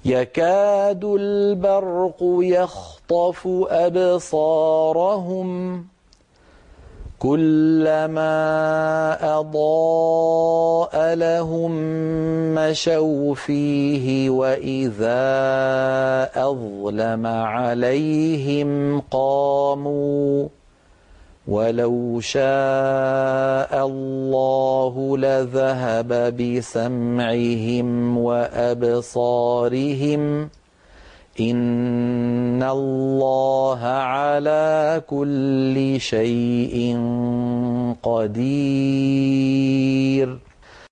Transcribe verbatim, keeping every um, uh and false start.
يكاد البرق يخطف أبصارهم كلما أضاء لهم مشوا فيه وإذا أظلم عليهم قاموا ولو شاء الله لذهب بسمعهم وأبصارهم إن الله على كل شيء قدير